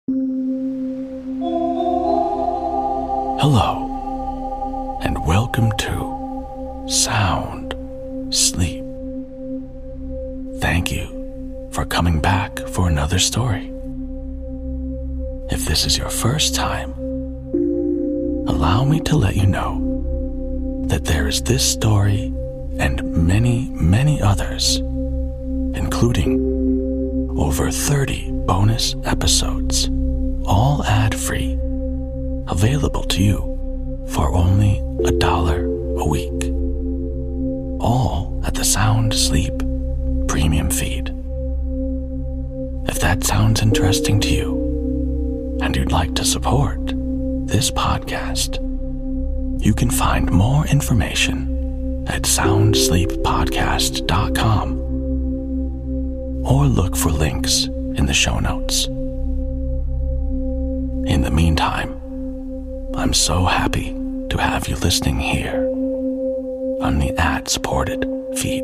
Hello, and welcome to Sound Sleep. Thank you for coming back for another story. If this is your first time, allow me to let you know that there is this story and many, many others, including over 30 bonus episodes, all ad-free, available to you for only $1 a week. All at the Sound Sleep premium feed. If that sounds interesting to you and you'd like to support this podcast, you can find more information at soundsleeppodcast.com or look for links in the show notes. In the meantime, I'm so happy to have you listening here on the ad-supported feed.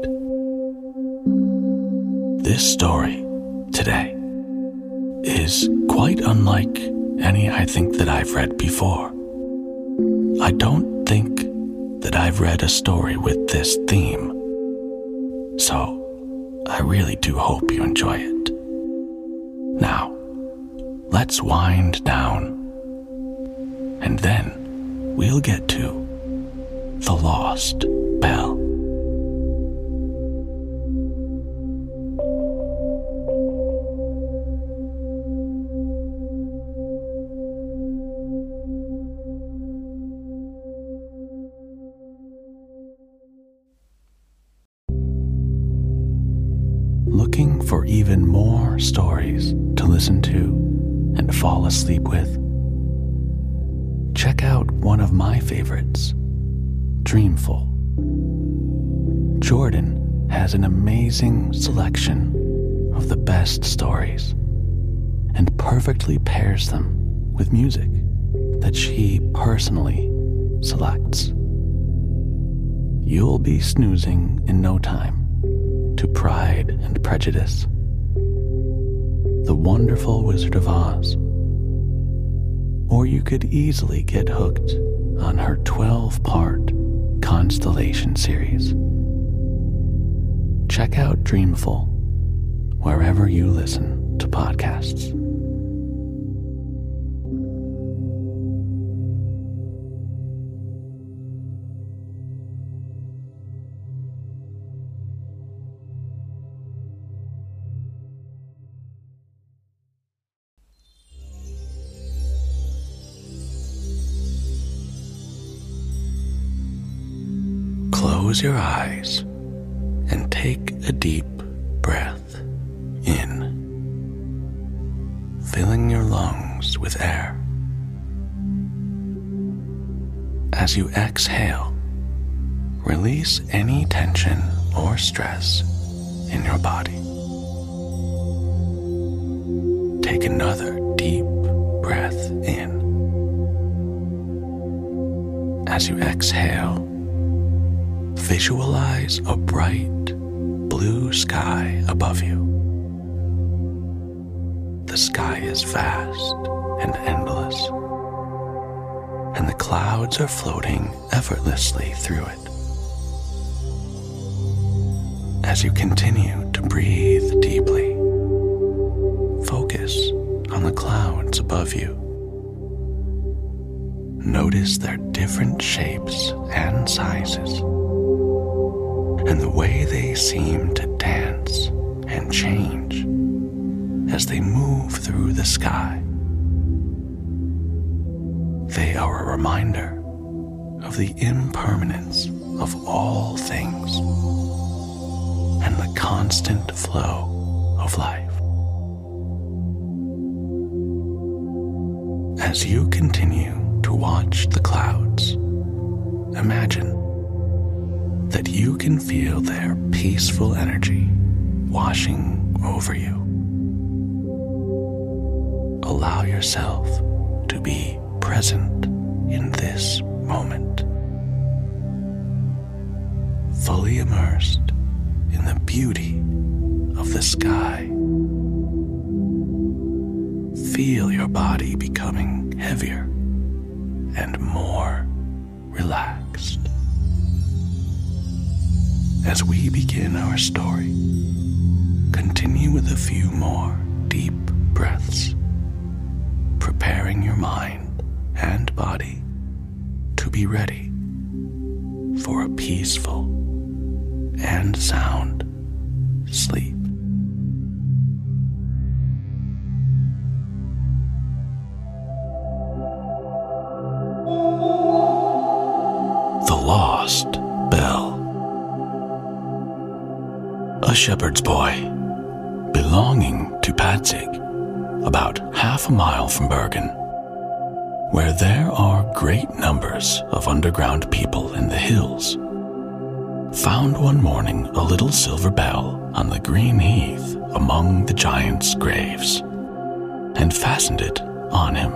This story today is quite unlike any I think that I've read before. I don't think that I've read a story with this theme, so I really do hope you enjoy it. Now, let's wind down, and then we'll get to The Lost Bell. Looking for even more stories to listen to and fall asleep with? Check out one of my favorites, Dreamful. Jordan has an amazing selection of the best stories and perfectly pairs them with music that she personally selects. You'll be snoozing in no time to Pride and Prejudice, The Wonderful Wizard of Oz, or you could easily get hooked on her 12-part Constellation series. Check out Dreamful wherever you listen to podcasts. Close your eyes and take a deep breath in, filling your lungs with air. As you exhale, release any tension or stress in your body. Take another deep breath in. As you exhale, visualize a bright blue sky above you. The sky is vast and endless, and the clouds are floating effortlessly through it. As you continue to breathe deeply, focus on the clouds above you. Notice their different shapes and sizes, and the way they seem to dance and change as they move through the sky. They are a reminder of the impermanence of all things and the constant flow of life. As you continue to watch the clouds, imagine that you can feel their peaceful energy washing over you. Allow yourself to be present in this moment, fully immersed in the beauty of the sky. feel your body becoming heavier and more relaxed. As we begin our story, continue with a few more deep breaths, preparing your mind and body to be ready for a peaceful and sound sleep. The Lost Bell. A shepherd's boy, belonging to Patzig, about half a mile from Bergen, where there are great numbers of underground people in the hills, found one morning a little silver bell on the green heath among the giants' graves, and fastened it on him.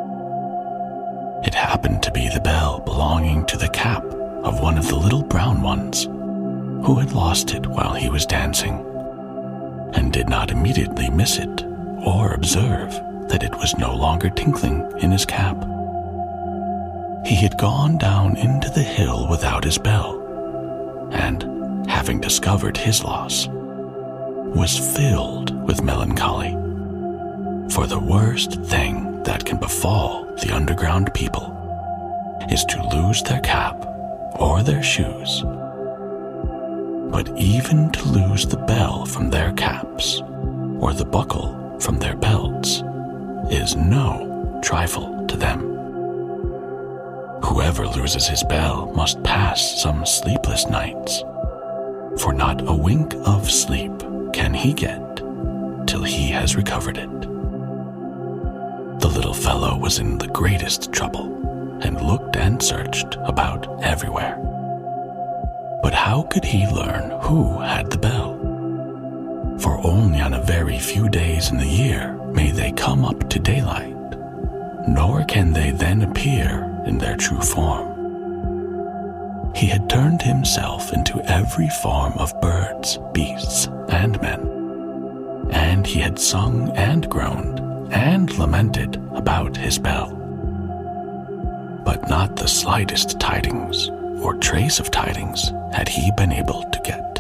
It happened to be the bell belonging to the cap of one of the little brown ones, who had lost it while he was dancing, and did not immediately miss it or observe that it was no longer tinkling in his cap. He had gone down into the hill without his bell, and, having discovered his loss, was filled with melancholy. For the worst thing that can befall the underground people is to lose their cap or their shoes. But even to lose the bell from their caps or the buckle from their belts is no trifle to them. Whoever loses his bell must pass some sleepless nights, for not a wink of sleep can he get till he has recovered it. The little fellow was in the greatest trouble, and looked and searched about everywhere. But how could he learn who had the bell? For only on a very few days in the year may they come up to daylight, nor can they then appear in their true form. He had turned himself into every form of birds, beasts, and men, and he had sung and groaned and lamented about his bell. But not the slightest tidings or trace of tidings had he been able to get.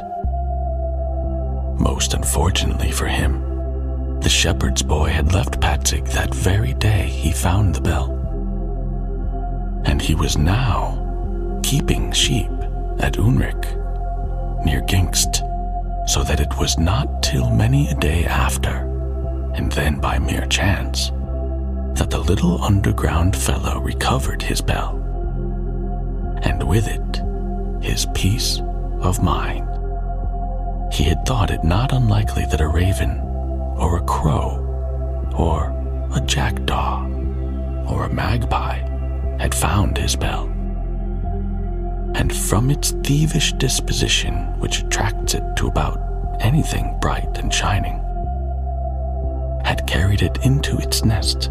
Most unfortunately for him, the shepherd's boy had left Patzig that very day he found the bell, and he was now keeping sheep at Unrik, near Gingst, so that it was not till many a day after, and then by mere chance, that the little underground fellow recovered his bell, and with it his peace of mind. He had thought it not unlikely that a raven, or a crow, or a jackdaw, or a magpie had found his bell, and from its thievish disposition, which attracts it to about anything bright and shining, had carried it into its nest.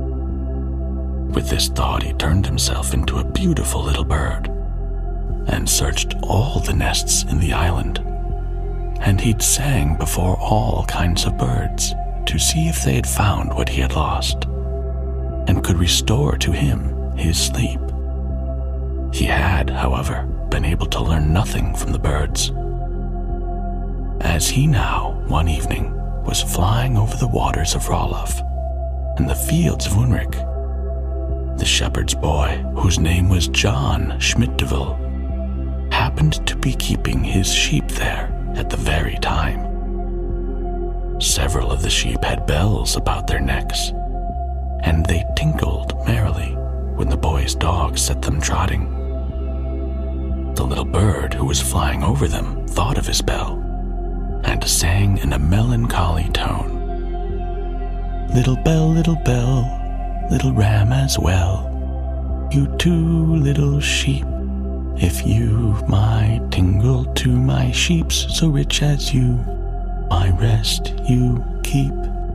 With this thought, he turned himself into a beautiful little bird, and searched all the nests in the island, and he'd sang before all kinds of birds to see if they had found what he had lost, and could restore to him his sleep. He had, however, been able to learn nothing from the birds. As he now, one evening, was flying over the waters of Roloff and the fields of Unrik, the shepherd's boy, whose name was John Schmidteville, happened to be keeping his sheep there at the very time. Several of the sheep had bells about their necks, and they tinkled merrily when the boy's dog set them trotting. The little bird who was flying over them thought of his bell, and sang in a melancholy tone, little bell, little ram as well, you two little sheep, if you might tingle to my sheeps so rich as you, my rest you keep.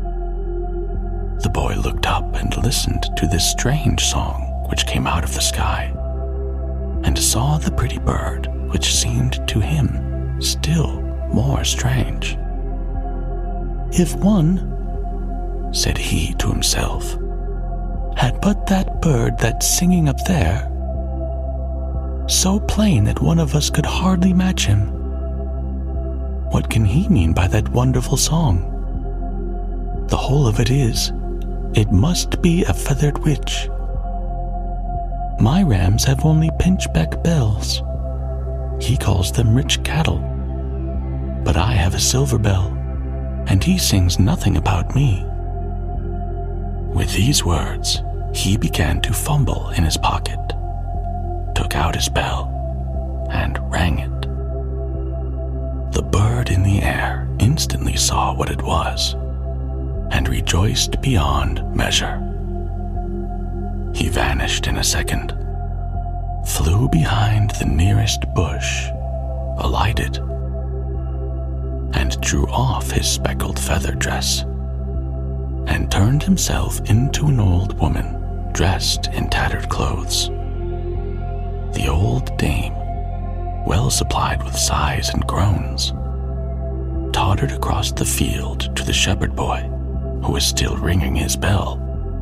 The boy looked up and listened to this strange song which came out of the sky, and saw the pretty bird, which seemed to him still more strange. If one said he to himself, had but that bird that's singing up there, so plain that one of us could hardly match him. What can he mean by that wonderful song? The whole of it is, it must be a feathered witch. My rams have only pinchbeck bells. He calls them rich cattle. But I have a silver bell, and he sings nothing about me. With these words, he began to fumble in his pocket, took out his bell, and rang it. The bird in the air instantly saw what it was, and rejoiced beyond measure. He vanished in a second, flew behind the nearest bush, alighted, and drew off his speckled feather dress, and turned himself into an old woman dressed in tattered clothes. The old dame, well supplied with sighs and groans, tottered across the field to the shepherd boy, who was still ringing his bell,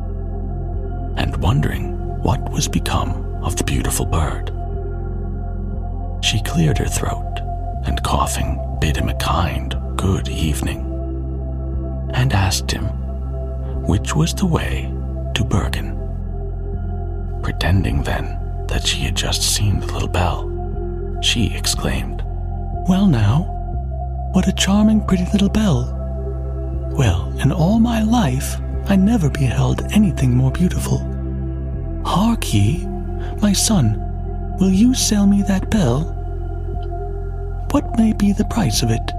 and wondering what was become of the beautiful bird. She cleared her throat, and coughing, bid him a kind, good evening, and asked him which was the way to Bergen. Pretending then that she had just seen the little bell, she exclaimed, "Well now, what a charming pretty little bell! Well, in all my life, I never beheld anything more beautiful. Hark ye, my son, will you sell me that bell? What may be the price of it?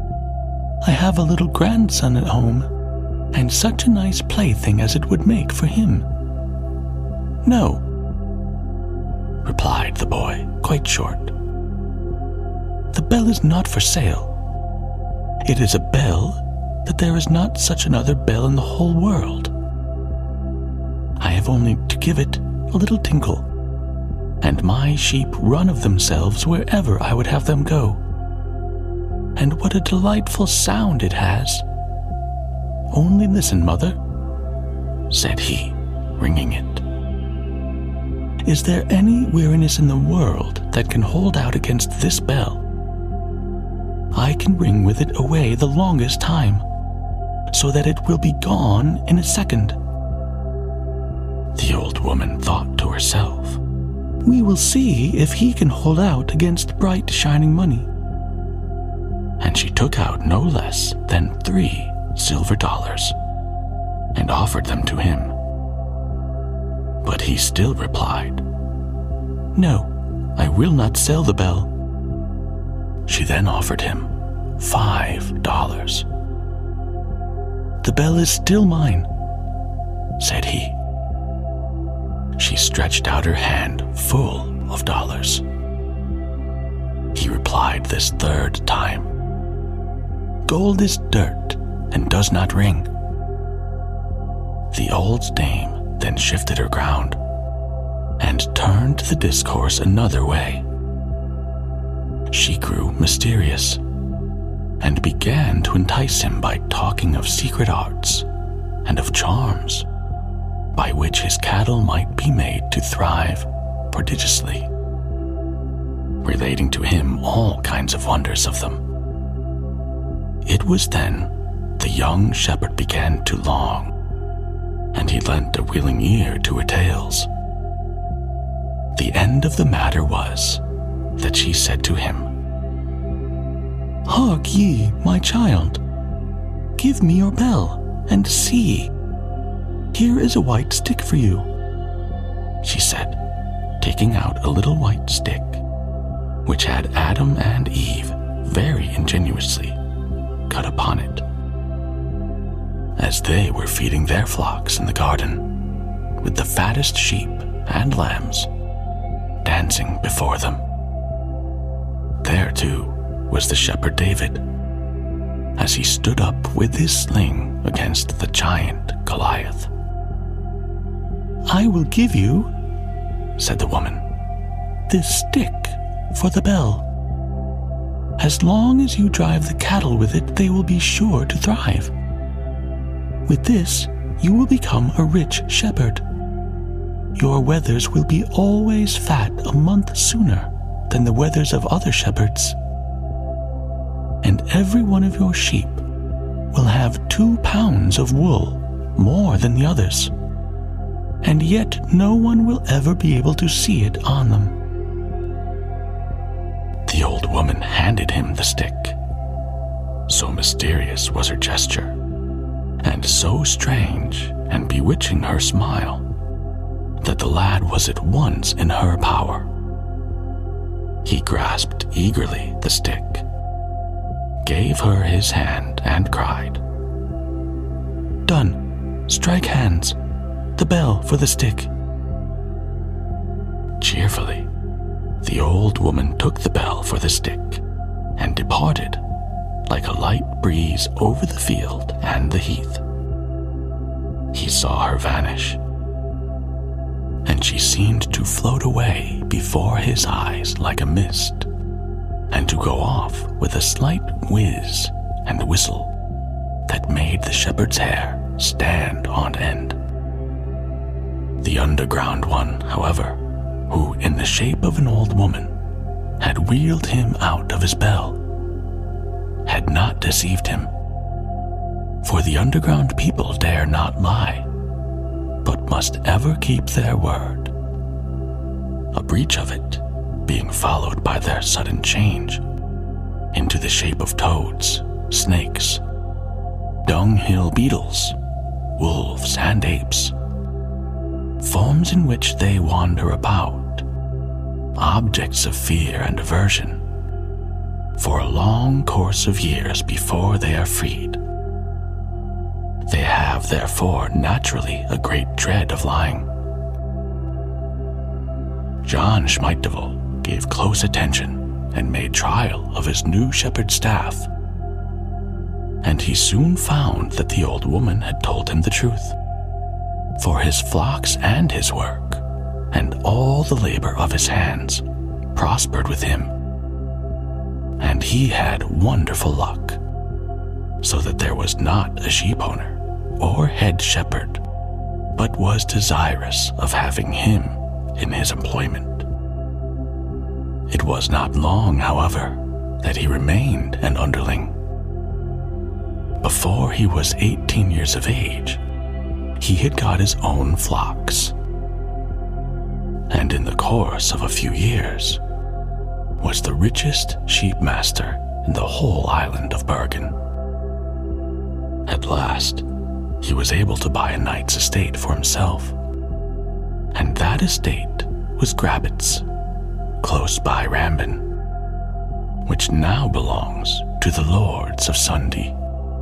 I have a little grandson at home, and such a nice plaything as it would make for him." "No," replied the boy, quite short. "The bell is not for sale. It is a bell that there is not such another bell in the whole world. I have only to give it a little tinkle, and my sheep run of themselves wherever I would have them go. And what a delightful sound it has! Only listen, mother," said he, ringing it. "Is there any weariness in the world that can hold out against this bell? I can ring with it away the longest time, so that it will be gone in a second." The old woman thought to herself, "We will see if he can hold out against bright shining money." And she took out no less than 3 silver dollars and offered them to him. But he still replied, "No, I will not sell the bell." She then offered him $5. "The bell is still mine," said he. She stretched out her hand full of dollars. He replied this 3rd time, "Gold is dirt and does not ring." The old dame then shifted her ground and turned the discourse another way. She grew mysterious and began to entice him by talking of secret arts and of charms by which his cattle might be made to thrive prodigiously, relating to him all kinds of wonders of them. It was then the young shepherd began to long, and he lent a willing ear to her tales. The end of the matter was that she said to him, "Hark ye, my child, give me your bell, and see, here is a white stick for you," she said, taking out a little white stick, which had Adam and Eve very ingeniously cut upon it, as they were feeding their flocks in the garden, with the fattest sheep and lambs dancing before them. There, too, was the shepherd David, as he stood up with his sling against the giant Goliath. "I will give you," said the woman, "this stick for the bell. As long as you drive the cattle with it, they will be sure to thrive. With this, you will become a rich shepherd. Your wethers will be always fat a month sooner than the wethers of other shepherds. And every one of your sheep will have 2 pounds of wool more than the others, and yet no one will ever be able to see it on them. The old woman handed him the stick. So mysterious was her gesture, and so strange and bewitching her smile, that the lad was at once in her power. He grasped eagerly the stick, gave her his hand, and cried, "Done! Strike hands! The bell for the stick!" Cheerfully, the old woman took the bell for the stick and departed like a light breeze over the field and the heath. He saw her vanish, and she seemed to float away before his eyes like a mist, and to go off with a slight whiz and whistle that made the shepherd's hair stand on end. The underground one, however, who in the shape of an old woman had wheeled him out of his bell, had not deceived him, for the underground people dare not lie, but must ever keep their word, a breach of it being followed by their sudden change into the shape of toads, snakes, dunghill beetles, wolves, and apes, forms in which they wander about, objects of fear and aversion, for a long course of years before they are freed. They have, therefore, naturally a great dread of lying. John Schmeidtevel gave close attention and made trial of his new shepherd's staff, and he soon found that the old woman had told him the truth, for his flocks and his work, and all the labor of his hands, prospered with him, and he had wonderful luck, so that there was not a sheep owner or head shepherd but was desirous of having him in his employment. It was not long, however, that he remained an underling. Before he was 18 years of age, he had got his own flocks, and in the course of a few years was the richest sheep master in the whole island of Bergen. At last, he was able to buy a knight's estate for himself, and that estate was Grabbitz, close by Rambin, which now belongs to the lords of Sundi.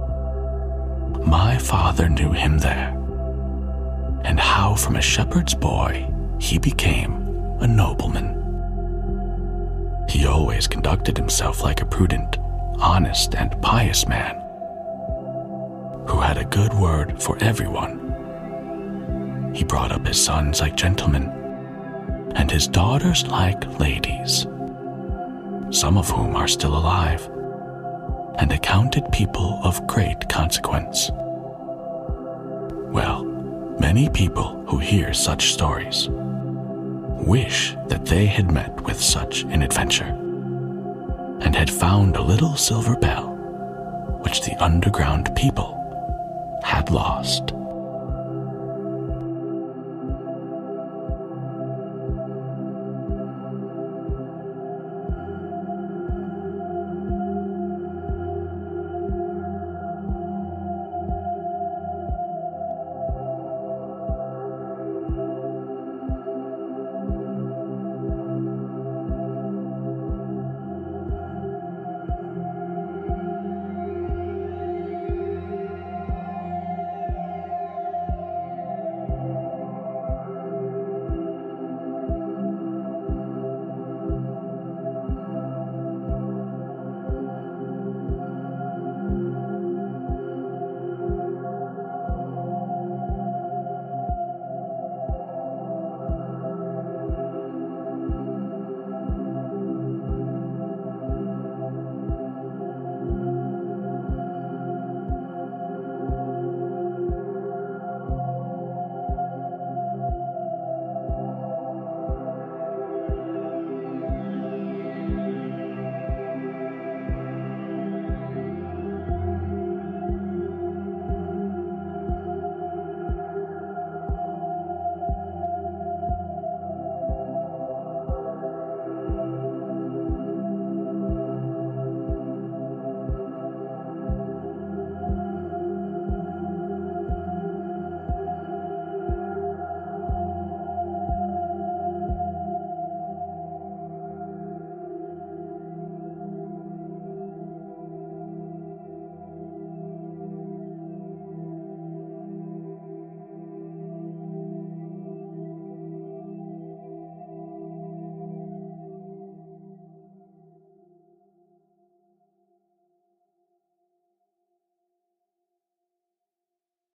My father knew him there, and how from a shepherd's boy he became a nobleman. He always conducted himself like a prudent, honest, and pious man, who had a good word for everyone. He brought up his sons like gentlemen, and his daughters like ladies, some of whom are still alive, and accounted people of great consequence. Well, many people who hear such stories wish that they had met with such an adventure, and had found a little silver bell which the underground people had lost.